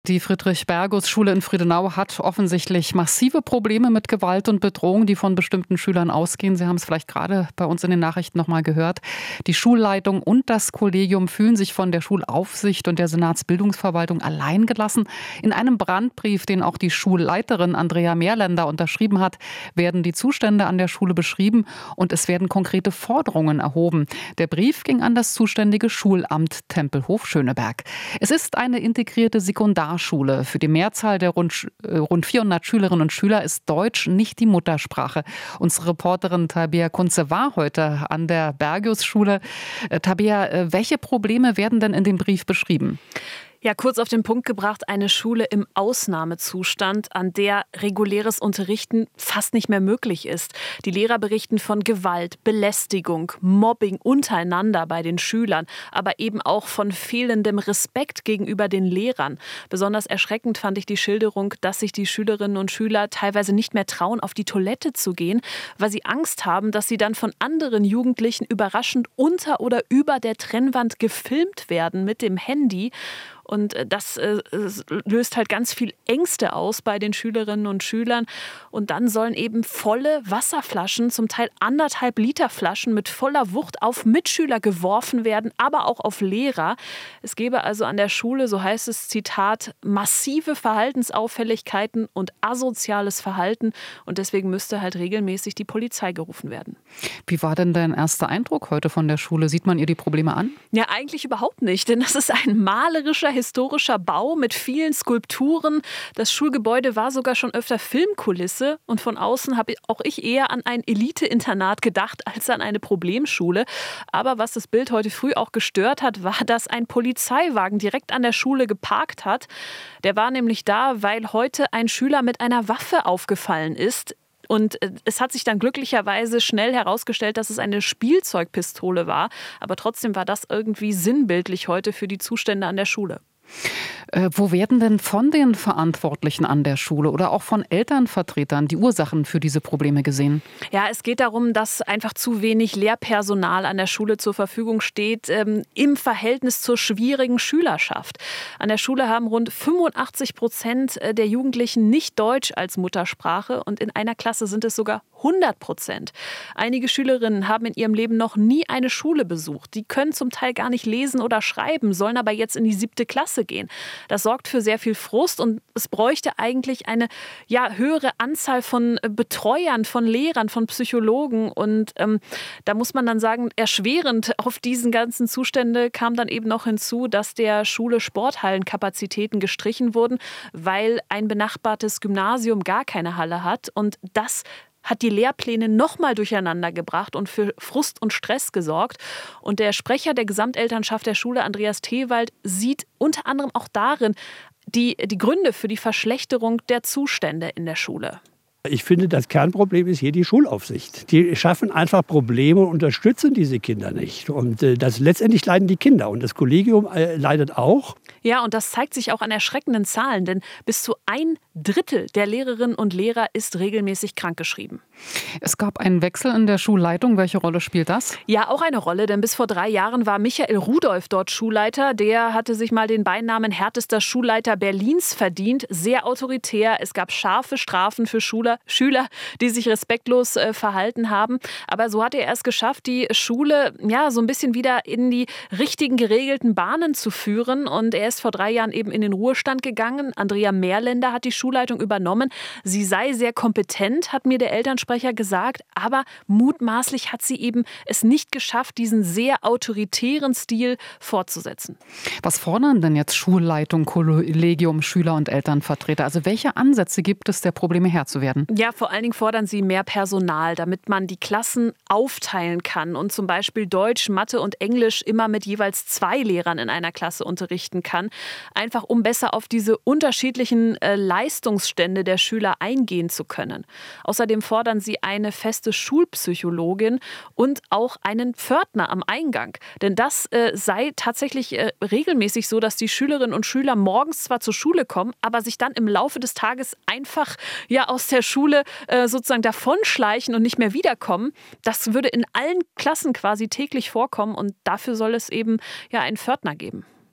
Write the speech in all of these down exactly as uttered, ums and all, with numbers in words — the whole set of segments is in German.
Die Friedrich-Bergus-Schule in Friedenau hat offensichtlich massive Probleme mit Gewalt und Bedrohung, die von bestimmten Schülern ausgehen. Sie haben es vielleicht gerade bei uns in den Nachrichten noch mal gehört. Die Schulleitung und das Kollegium fühlen sich von der Schulaufsicht und der Senatsbildungsverwaltung alleingelassen. In einem Brandbrief, den auch die Schulleiterin Andrea Mehrländer unterschrieben hat, werden die Zustände an der Schule beschrieben und es werden konkrete Forderungen erhoben. Der Brief ging an das zuständige Schulamt Tempelhof-Schöneberg. Es ist eine integrierte Sekundar Schule. Für die Mehrzahl der rund, äh, rund vierhundert Schülerinnen und Schüler ist Deutsch nicht die Muttersprache. Unsere Reporterin Tabea Kunze war heute an der Bergus-Schule. Äh, Tabea, äh, welche Probleme werden denn in dem Brief beschrieben? Ja, kurz auf den Punkt gebracht, eine Schule im Ausnahmezustand, an der reguläres Unterrichten fast nicht mehr möglich ist. Die Lehrer berichten von Gewalt, Belästigung, Mobbing untereinander bei den Schülern, aber eben auch von fehlendem Respekt gegenüber den Lehrern. Besonders erschreckend fand ich die Schilderung, dass sich die Schülerinnen und Schüler teilweise nicht mehr trauen, auf die Toilette zu gehen, weil sie Angst haben, dass sie dann von anderen Jugendlichen überraschend unter oder über der Trennwand gefilmt werden mit dem Handy. Und das äh, löst halt ganz viel Ängste aus bei den Schülerinnen und Schülern. Und dann sollen eben volle Wasserflaschen, zum Teil anderthalb Liter Flaschen mit voller Wucht auf Mitschüler geworfen werden, aber auch auf Lehrer. Es gebe also an der Schule, so heißt es, Zitat, massive Verhaltensauffälligkeiten und asoziales Verhalten. Und deswegen müsste halt regelmäßig die Polizei gerufen werden. Wie war denn dein erster Eindruck heute von der Schule? Sieht man ihr die Probleme an? Ja, eigentlich überhaupt nicht, denn das ist ein malerischer, historischer Bau mit vielen Skulpturen. Das Schulgebäude war sogar schon öfter Filmkulisse und von außen habe auch ich eher an ein Elite-Internat gedacht als an eine Problemschule. Aber was das Bild heute früh auch gestört hat, war, dass ein Polizeiwagen direkt an der Schule geparkt hat. Der war nämlich da, weil heute ein Schüler mit einer Waffe aufgefallen ist. Und es hat sich dann glücklicherweise schnell herausgestellt, dass es eine Spielzeugpistole war. Aber trotzdem war das irgendwie sinnbildlich heute für die Zustände an der Schule. Äh, wo werden denn von den Verantwortlichen an der Schule oder auch von Elternvertretern die Ursachen für diese Probleme gesehen? Ja, es geht darum, dass einfach zu wenig Lehrpersonal an der Schule zur Verfügung steht, ähm, im Verhältnis zur schwierigen Schülerschaft. An der Schule haben rund fünfundachtzig Prozent der Jugendlichen nicht Deutsch als Muttersprache und in einer Klasse sind es sogar hundert Prozent. Einige Schülerinnen haben in ihrem Leben noch nie eine Schule besucht. Die können zum Teil gar nicht lesen oder schreiben, sollen aber jetzt in die siebte Klasse gehen. Das sorgt für sehr viel Frust und es bräuchte eigentlich eine ja, höhere Anzahl von Betreuern, von Lehrern, von Psychologen. Und ähm, da muss man dann sagen, erschwerend auf diesen ganzen Zustände kam dann eben noch hinzu, dass der Schule Sporthallenkapazitäten gestrichen wurden, weil ein benachbartes Gymnasium gar keine Halle hat. Und das hat die Lehrpläne nochmal durcheinander gebracht und für Frust und Stress gesorgt. Und der Sprecher der Gesamtelternschaft der Schule, Andreas Thewald, sieht unter anderem auch darin die, die Gründe für die Verschlechterung der Zustände in der Schule. Ich finde, das Kernproblem ist hier die Schulaufsicht. Die schaffen einfach Probleme und unterstützen diese Kinder nicht. Und äh, das letztendlich leiden die Kinder und das Kollegium äh, leidet auch. Ja, und das zeigt sich auch an erschreckenden Zahlen, denn bis zu ein Drittel der Lehrerinnen und Lehrer ist regelmäßig krankgeschrieben. Es gab einen Wechsel in der Schulleitung. Welche Rolle spielt das? Ja, auch eine Rolle, denn bis vor drei Jahren war Michael Rudolph dort Schulleiter. Der hatte sich mal den Beinamen härtester Schulleiter Berlins verdient. Sehr autoritär. Es gab scharfe Strafen für Schüler, Schüler, die sich respektlos äh, verhalten haben. Aber so hat er es geschafft, die Schule ja so ein bisschen wieder in die richtigen geregelten Bahnen zu führen. Und er ist vor drei Jahren eben in den Ruhestand gegangen. Andrea Mehrländer hat die Schulleitung übernommen. Sie sei sehr kompetent, hat mir der Elternsprecher gesagt, aber mutmaßlich hat sie eben es nicht geschafft, diesen sehr autoritären Stil fortzusetzen. Was fordern denn jetzt Schulleitung, Kollegium, Schüler und Elternvertreter? Also welche Ansätze gibt es, der Probleme Herr zu werden? Ja, vor allen Dingen fordern sie mehr Personal, damit man die Klassen aufteilen kann und zum Beispiel Deutsch, Mathe und Englisch immer mit jeweils zwei Lehrern in einer Klasse unterrichten kann. Einfach um besser auf diese unterschiedlichen äh, Leistungsstände der Schüler eingehen zu können. Außerdem fordern sie eine feste Schulpsychologin und auch einen Pförtner am Eingang. Denn das äh, sei tatsächlich äh, regelmäßig so, dass die Schülerinnen und Schüler morgens zwar zur Schule kommen, aber sich dann im Laufe des Tages einfach ja aus der Schule äh, sozusagen davonschleichen und nicht mehr wiederkommen. Das würde in allen Klassen quasi täglich vorkommen und dafür soll es eben ja einen Pförtner geben.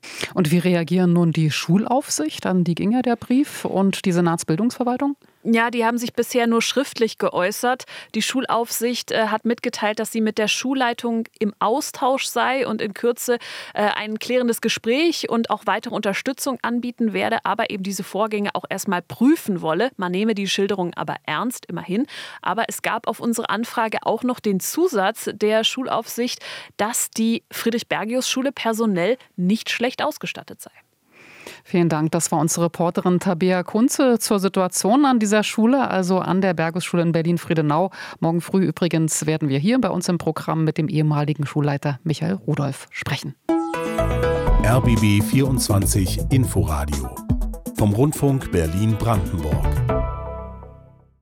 Und wie reagieren nun die Schulaufsicht? An die ging ja der Brief und die Senatsbildungsverwaltung? Ja, die haben sich bisher nur schriftlich geäußert. Die Schulaufsicht äh, hat mitgeteilt, dass sie mit der Schulleitung im Austausch sei und in Kürze äh, ein klärendes Gespräch und auch weitere Unterstützung anbieten werde, aber eben diese Vorgänge auch erstmal prüfen wolle. Man nehme die Schilderung aber ernst, immerhin. Aber es gab auf unsere Anfrage auch noch den Zusatz der Schulaufsicht, dass die Friedrich-Bergius-Schule personell nicht schlecht ausgestattet sei. Vielen Dank. Das war unsere Reporterin Tabea Kunze zur Situation an dieser Schule, also an der Bergius-Schule in Berlin-Friedenau. Morgen früh übrigens werden wir hier bei uns im Programm mit dem ehemaligen Schulleiter Michael Rudolph sprechen. R B B vierundzwanzig Inforadio vom Rundfunk Berlin-Brandenburg.